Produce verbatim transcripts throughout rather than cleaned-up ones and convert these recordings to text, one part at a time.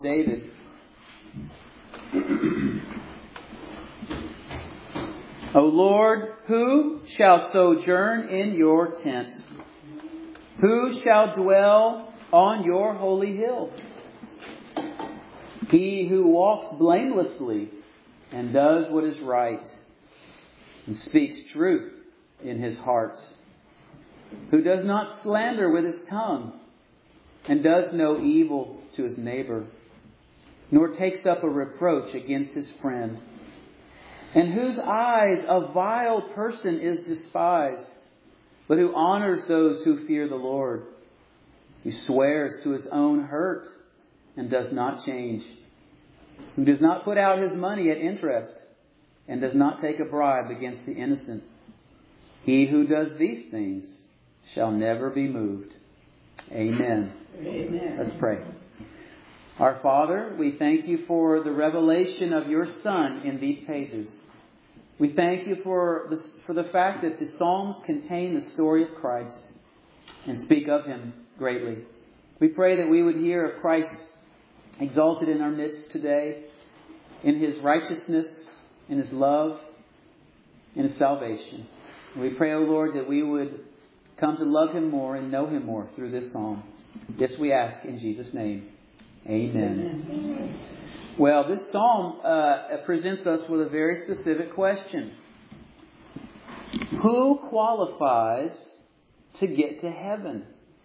David. O Lord, who shall sojourn in your tent? Who shall dwell on your holy hill? He who walks blamelessly and does what is right and speaks truth in his heart, who does not slander with his tongue and does no evil to his neighbor, nor takes up a reproach against his friend, and whose eyes a vile person is despised, but who honors those who fear the Lord, who swears to his own hurt and does not change, who does not put out his money at interest and does not take a bribe against the innocent. He who does these things shall never be moved. Amen. Amen. Let's pray. Our Father, we thank you for the revelation of your Son in these pages. We thank you for the, for the fact that the Psalms contain the story of Christ and speak of him greatly. We pray that we would hear of Christ exalted in our midst today, in his righteousness, in his love, in his salvation. And we pray, O Lord, that we would come to love him more and know him more through this psalm. This we ask in Jesus' name. Amen. Amen. Well, this psalm uh, presents us with a very specific question. Who qualifies to get to heaven?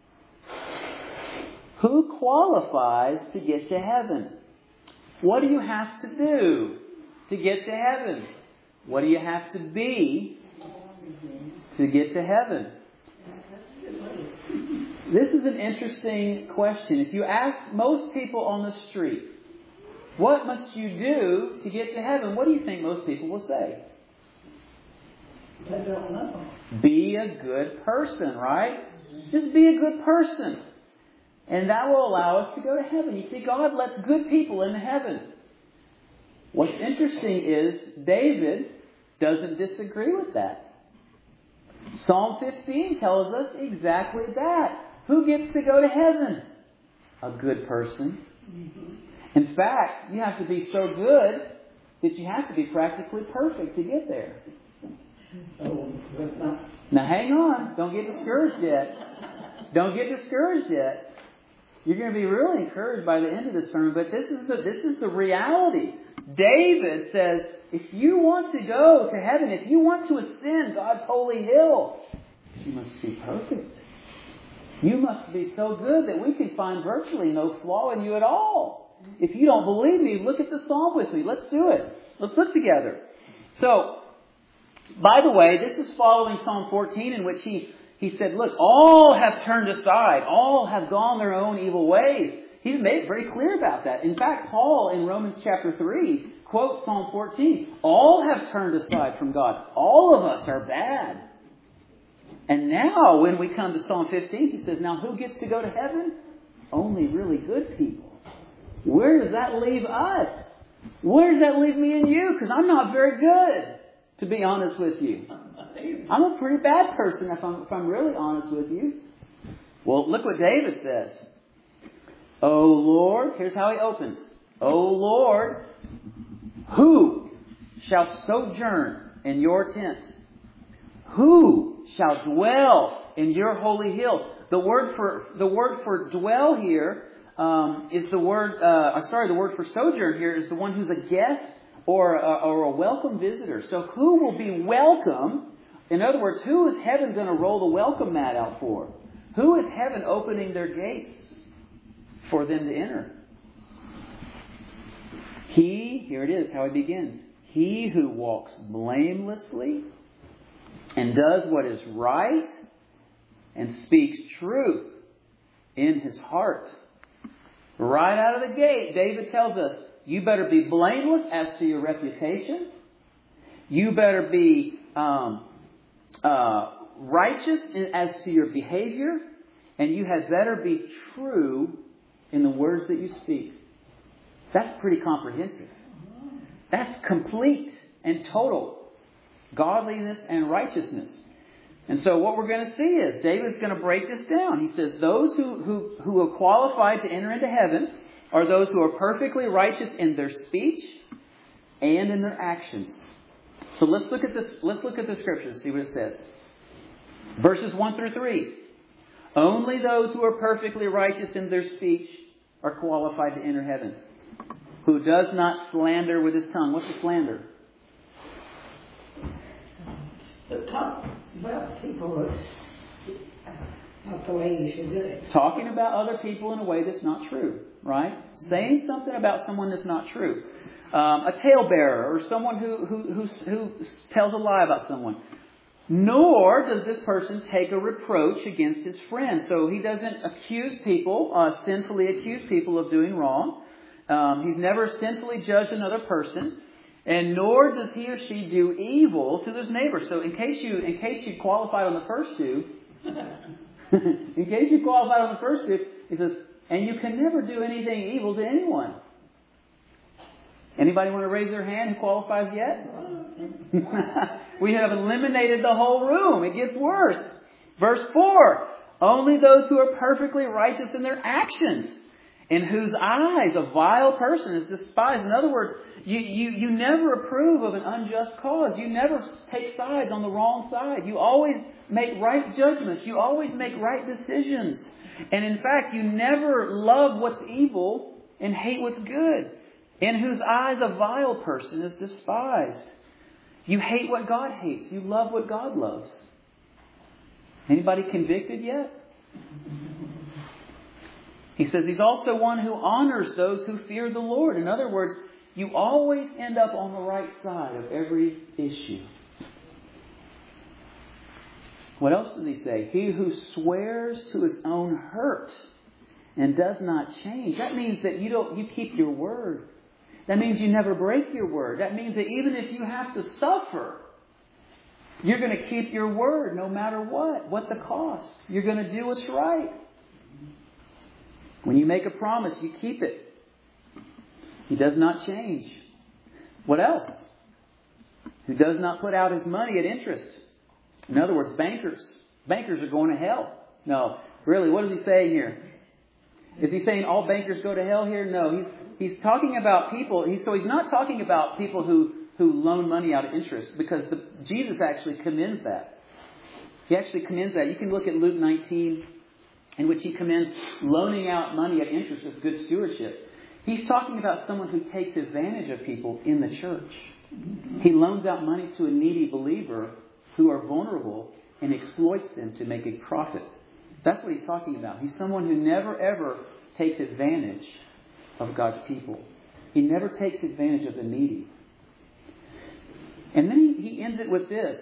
Who qualifies to get to heaven? What do you have to do to get to heaven? What do you have to be to get to heaven? This is an interesting question. If you ask most people on the street, what must you do to get to heaven? What do you think most people will say? I don't know. Be a good person, right? Just be a good person. And that will allow us to go to heaven. You see, God lets good people into heaven. What's interesting is David doesn't disagree with that. Psalm fifteen tells us exactly that. Who gets to go to heaven? A good person. Mm-hmm. In fact, you have to be so good that you have to be practically perfect to get there. Oh, not... Now hang on. Don't get discouraged yet. Don't get discouraged yet. You're going to be really encouraged by the end of the sermon, but this is the, this is the reality. David says, if you want to go to heaven, if you want to ascend God's holy hill, you must be perfect. You must be so good that we can find virtually no flaw in you at all. If you don't believe me, look at the psalm with me. Let's do it. Let's look together. So, by the way, this is following Psalm fourteen, in which he, he said, look, all have turned aside. All have gone their own evil ways. He's made it very clear about that. In fact, Paul in Romans chapter three quotes Psalm fourteen. All have turned aside from God. All of us are bad. And now, when we come to Psalm fifteen, he says, now who gets to go to heaven? Only really good people. Where does that leave us? Where does that leave me and you? Because I'm not very good, to be honest with you. I'm a pretty bad person if I'm, if I'm really honest with you. Well, look what David says. O Lord, here's how he opens. O Lord, who shall sojourn in your tent? Who shall dwell in your holy hill? The word for the word for dwell here um, is the word. Uh, sorry, the word for sojourn here is the one who's a guest or a, or a welcome visitor. So who will be welcome? In other words, who is heaven going to roll the welcome mat out for? Who is heaven opening their gates for them to enter? He, here it is, how he begins. He who walks blamelessly and does what is right and speaks truth in his heart. Right out of the gate, David tells us, you better be blameless as to your reputation. You better be um, uh, righteous as to your behavior. And you had better be true in the words that you speak. That's pretty comprehensive. That's complete and total godliness and righteousness. And so what we're going to see is David's going to break this down. He says those who, who, who are qualified to enter into heaven are those who are perfectly righteous in their speech and in their actions. So let's look at this. Let's look at the scriptures, see what it says. Verses one through three. Only those who are perfectly righteous in their speech are qualified to enter heaven. Who does not slander with his tongue. What's a slander? The talk about people is not the way you should do it. Talking about other people in a way that's not true, right? Saying something about someone that's not true. Um, a talebearer or someone who, who, who, who tells a lie about someone. Nor does this person take a reproach against his friend. So he doesn't accuse people, uh, sinfully accuse people of doing wrong. Um, he's never sinfully judged another person. And nor does he or she do evil to his neighbor. So in case you, in case you qualified on the first two, in case you qualified on the first two, he says, and you can never do anything evil to anyone. Anybody want to raise their hand who qualifies yet? We have eliminated the whole room. It gets worse. Verse four. Only those who are perfectly righteous in their actions, in whose eyes a vile person is despised. In other words, you, you, you never approve of an unjust cause. You never take sides on the wrong side. You always make right judgments. You always make right decisions. And in fact, you never love what's evil and hate what's good. In whose eyes a vile person is despised. You hate what God hates. You love what God loves. Anybody convicted yet? He says he's also one who honors those who fear the Lord. In other words, you always end up on the right side of every issue. What else does he say? He who swears to his own hurt and does not change. That means that you don't, you keep your word. That means you never break your word. That means that even if you have to suffer, you're going to keep your word no matter what, what the cost. You're going to do what's right. When you make a promise, you keep it. He does not change. What else? Who does not put out his money at interest. In other words, bankers. Bankers are going to hell. No, really, what is he saying here? Is he saying all bankers go to hell here? No, he's he's talking about people. He, so he's not talking about people who, who loan money out of interest, because the, Jesus actually commends that. He actually commends that. You can look at Luke nineteen, in which he commends loaning out money at interest as good stewardship. He's talking about someone who takes advantage of people in the church. He loans out money to a needy believer who are vulnerable and exploits them to make a profit. That's what he's talking about. He's someone who never ever takes advantage of God's people. He never takes advantage of the needy. And then he, he ends it with this.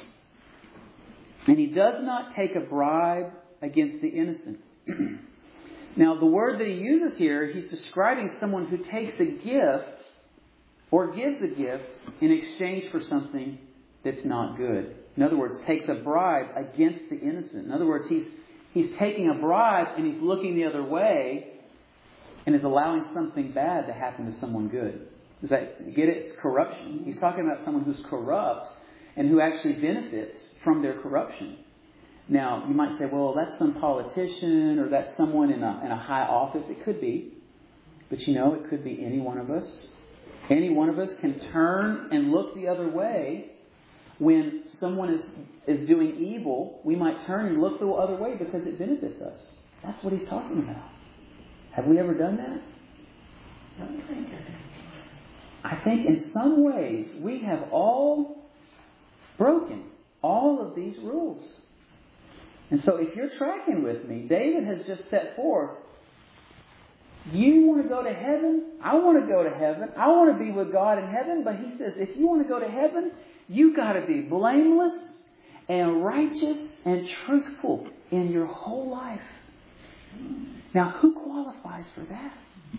And he does not take a bribe against the innocent. Now, the word that he uses here, he's describing someone who takes a gift or gives a gift in exchange for something that's not good. In other words, takes a bribe against the innocent. In other words, he's he's taking a bribe and he's looking the other way and is allowing something bad to happen to someone good. Does that get it? It's corruption. He's talking about someone who's corrupt and who actually benefits from their corruption. Now, you might say, well, that's some politician or that's someone in a, in a high office. It could be. But you know, it could be any one of us. Any one of us can turn and look the other way. When someone is, is doing evil, we might turn and look the other way because it benefits us. That's what he's talking about. Have we ever done that? I don't think I think in some ways we have all broken all of these rules. And so if you're tracking with me, David has just set forth, you want to go to heaven? I want to go to heaven. I want to be with God in heaven. But he says, if you want to go to heaven, you got to be blameless and righteous and truthful in your whole life. Now, who qualifies for that?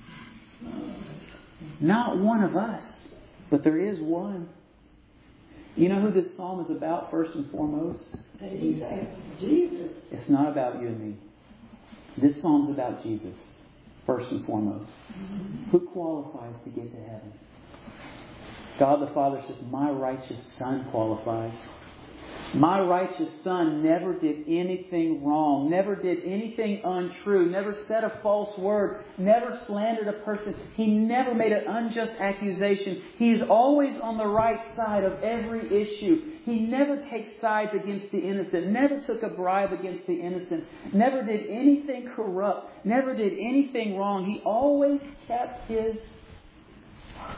Not one of us, but there is one. You know who this psalm is about first and foremost? Jesus. It's not about you and me. This psalm's about Jesus, first and foremost. Mm-hmm. Who qualifies to get to heaven? God the Father says, my righteous Son qualifies. My righteous son never did anything wrong, never did anything untrue, never said a false word, never slandered a person. He never made an unjust accusation. He is always on the right side of every issue. He never takes sides against the innocent, never took a bribe against the innocent, never did anything corrupt, never did anything wrong. He always kept his word.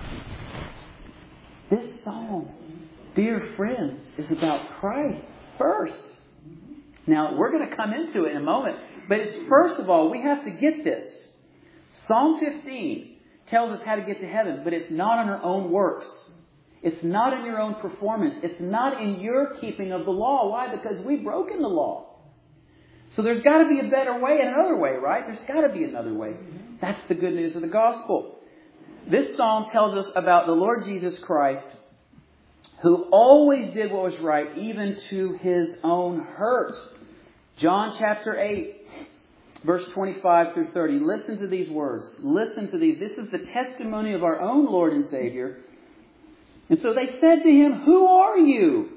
This psalm, dear friends, is about Christ first. Now, we're going to come into it in a moment. But it's first of all, we have to get this. Psalm fifteen tells us how to get to heaven, but it's not on our own works. It's not in your own performance. It's not in your keeping of the law. Why? Because we've broken the law. So there's got to be a better way and another way, right? There's got to be another way. That's the good news of the gospel. This psalm tells us about the Lord Jesus Christ, who always did what was right, even to his own hurt. John chapter eight, verse twenty-five through thirty. Listen to these words. Listen to these. This is the testimony of our own Lord and Savior. And so they said to him, "Who are you?"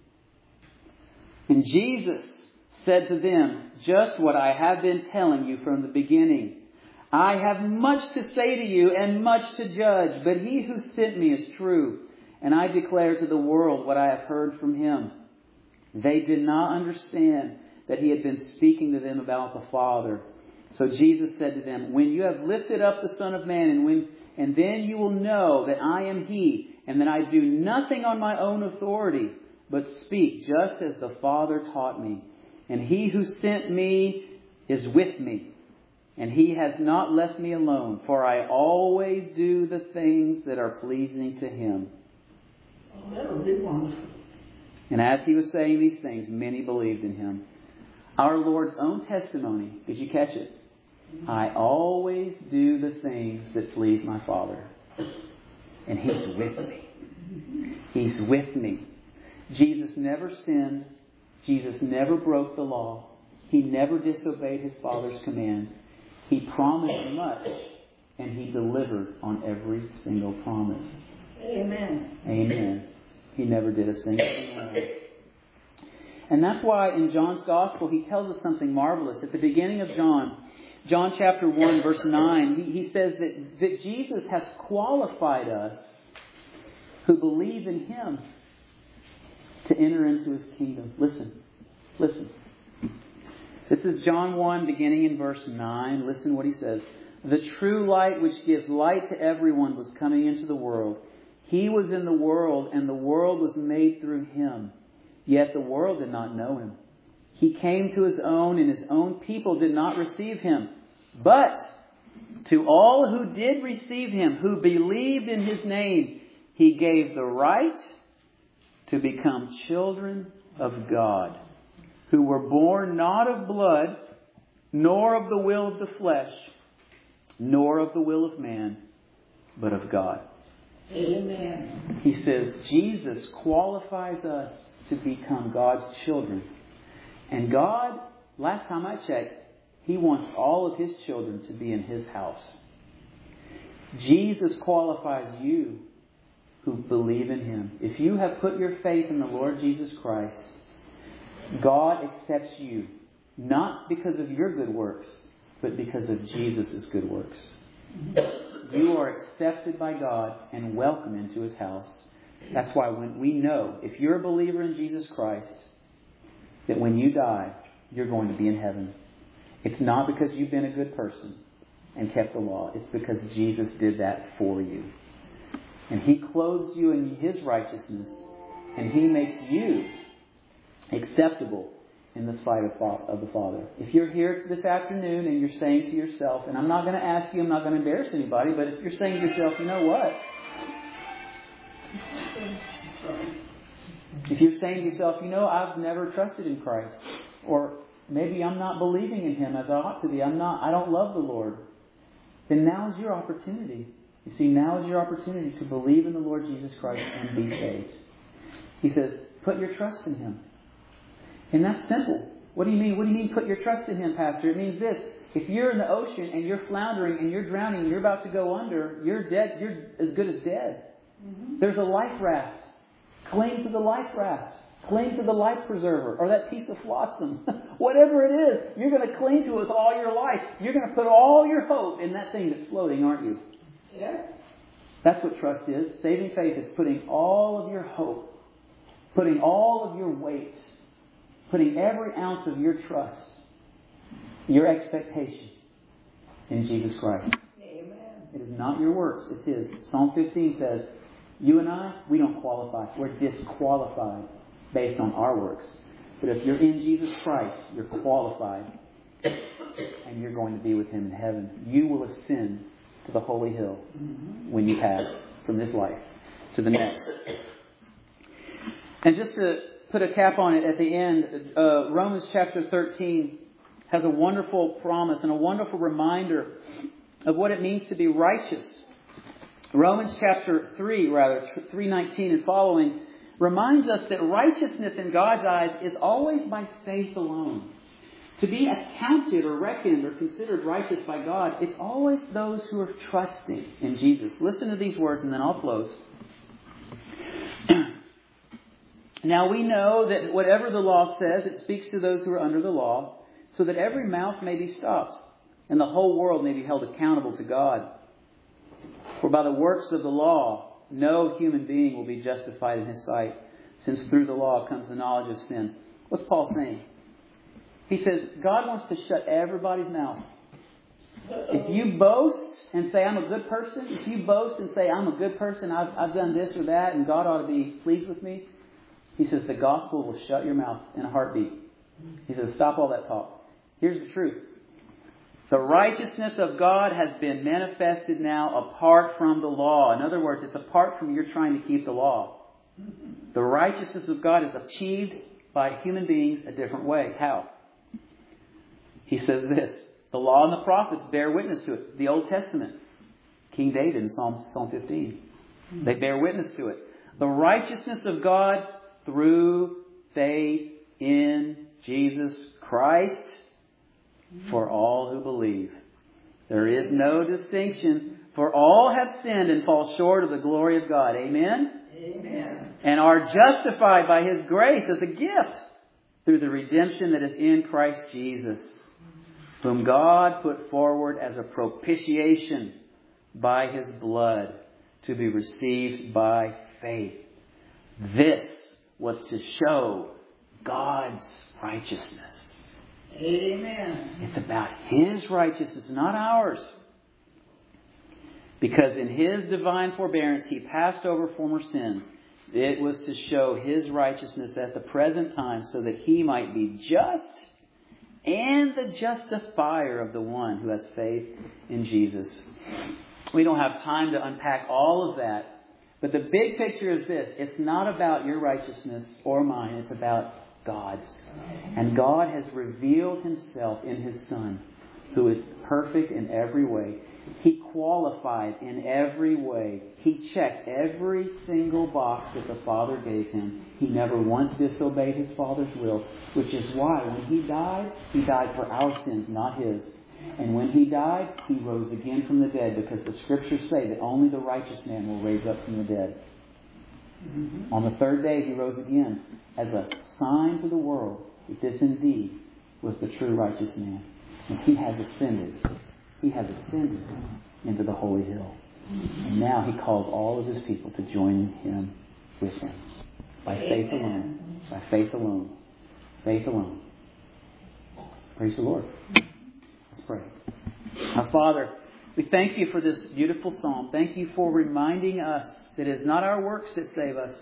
And Jesus said to them, "Just what I have been telling you from the beginning. I have much to say to you and much to judge, but he who sent me is true. And I declare to the world what I have heard from him." They did not understand that he had been speaking to them about the Father. So Jesus said to them, "When you have lifted up the Son of Man, and when and then you will know that I am he, and that I do nothing on my own authority, but speak just as the Father taught me. And he who sent me is with me. And he has not left me alone, for I always do the things that are pleasing to him." Oh, that would be wonderful. And as he was saying these things, many believed in him. Our Lord's own testimony, did you catch it? I always do the things that please my Father. And he's with me. He's with me. Jesus never sinned. Jesus never broke the law. He never disobeyed his Father's commands. He promised much, and he delivered on every single promise. Amen. Amen. He never did a single thing wrong. And that's why in John's Gospel, he tells us something marvelous. At the beginning of John, John chapter one, verse nine, he, he says that, that Jesus has qualified us who believe in him to enter into his kingdom. Listen. Listen. This is John one, beginning in verse nine. Listen what he says. "The true light which gives light to everyone was coming into the world. He was in the world, and the world was made through him. Yet the world did not know him. He came to his own, and his own people did not receive him. But to all who did receive him, who believed in his name, he gave the right to become children of God, who were born not of blood, nor of the will of the flesh, nor of the will of man, but of God." Amen. He says Jesus qualifies us to become God's children. And God, last time I checked, he wants all of his children to be in his house. Jesus qualifies you who believe in him. If you have put your faith in the Lord Jesus Christ, God accepts you, not because of your good works, but because of Jesus' good works. You are accepted by God and welcome into his house. That's why when we know, if you're a believer in Jesus Christ, that when you die, you're going to be in heaven. It's not because you've been a good person and kept the law. It's because Jesus did that for you. And he clothes you in his righteousness, and he makes you acceptable in the sight of the Father. If you're here this afternoon and you're saying to yourself, and I'm not going to ask you, I'm not going to embarrass anybody, but if you're saying to yourself, you know what? If you're saying to yourself, you know, I've never trusted in Christ, or maybe I'm not believing in him as I ought to be, I'm not, I don't love the Lord, then now is your opportunity. You see, now is your opportunity to believe in the Lord Jesus Christ and be saved. He says, put your trust in him. And that's simple. What do you mean? What do you mean put your trust in him, Pastor? It means this. If you're in the ocean and you're floundering and you're drowning and you're about to go under, you're dead. You're as good as dead. Mm-hmm. There's a life raft. Cling to the life raft. Cling to the life preserver or that piece of flotsam. Whatever it is, you're going to cling to it with all your life. You're going to put all your hope in that thing that's floating, aren't you? Yeah. That's what trust is. Saving faith is putting all of your hope, putting all of your weight, putting every ounce of your trust, your expectation in Jesus Christ. Amen. It is not your works, it's His. Psalm fifteen says, you and I, we don't qualify. We're disqualified based on our works. But if you're in Jesus Christ, you're qualified. And you're going to be with Him in heaven. You will ascend to the holy hill when you pass from this life to the next. And just to put a cap on it at the end, uh, Romans chapter thirteen has a wonderful promise and a wonderful reminder of what it means to be righteous. Romans chapter three, rather, three nineteen and following, reminds us that righteousness in God's eyes is always by faith alone. To be accounted or reckoned or considered righteous by God, it's always those who are trusting in Jesus. Listen to these words and then I'll close. Now we know that whatever the law says, it speaks to those who are under the law, so that every mouth may be stopped and the whole world may be held accountable to God. For by the works of the law, no human being will be justified in His sight, since through the law comes the knowledge of sin. What's Paul saying? He says, God wants to shut everybody's mouth. If you boast and say, I'm a good person, if you boast and say, I'm a good person, I've, I've done this or that, and God ought to be pleased with me, he says, the gospel will shut your mouth in a heartbeat. He says, stop all that talk. Here's the truth. The righteousness of God has been manifested now apart from the law. In other words, it's apart from your trying to keep the law. The righteousness of God is achieved by human beings a different way. How? He says this, the law and the prophets bear witness to it. The Old Testament, King David in Psalm, Psalm fifteen, they bear witness to it. The righteousness of God through faith in Jesus Christ for all who believe. There is no distinction, for all have sinned and fall short of the glory of God. Amen? Amen. And are justified by His grace as a gift through the redemption that is in Christ Jesus, whom God put forward as a propitiation by His blood to be received by faith. This was to show God's righteousness. Amen. It's about His righteousness, not ours. Because in His divine forbearance, He passed over former sins. It was to show His righteousness at the present time so that He might be just and the justifier of the one who has faith in Jesus. We don't have time to unpack all of that. But the big picture is this. It's not about your righteousness or mine. It's about God's. And God has revealed Himself in His Son, who is perfect in every way. He qualified in every way. He checked every single box that the Father gave Him. He never once disobeyed His Father's will, which is why when He died, He died for our sins, not His. And when He died, He rose again from the dead, because the Scriptures say that only the righteous man will raise up from the dead. Mm-hmm. On the third day, He rose again as a sign to the world that this indeed was the true righteous man. And He has ascended. He has ascended into the holy hill. And now He calls all of His people to join Him with Him. By faith alone. By faith alone. Faith alone. Praise the Lord. Let's pray. Our Father, we thank You for this beautiful psalm. Thank You for reminding us that it is not our works that save us.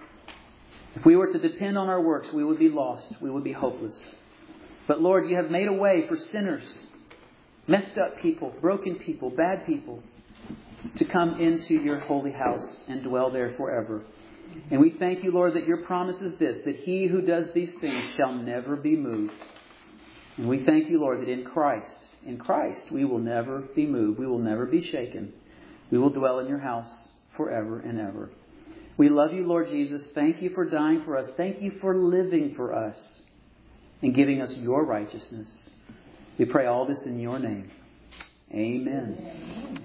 If we were to depend on our works, we would be lost. We would be hopeless. But Lord, You have made a way for sinners, messed up people, broken people, bad people, to come into Your holy house and dwell there forever. And we thank You, Lord, that Your promise is this, that He who does these things shall never be moved. And we thank You, Lord, that in Christ, in Christ, we will never be moved. We will never be shaken. We will dwell in Your house forever and ever. We love You, Lord Jesus. Thank You for dying for us. Thank You for living for us and giving us Your righteousness. We pray all this in Your name. Amen.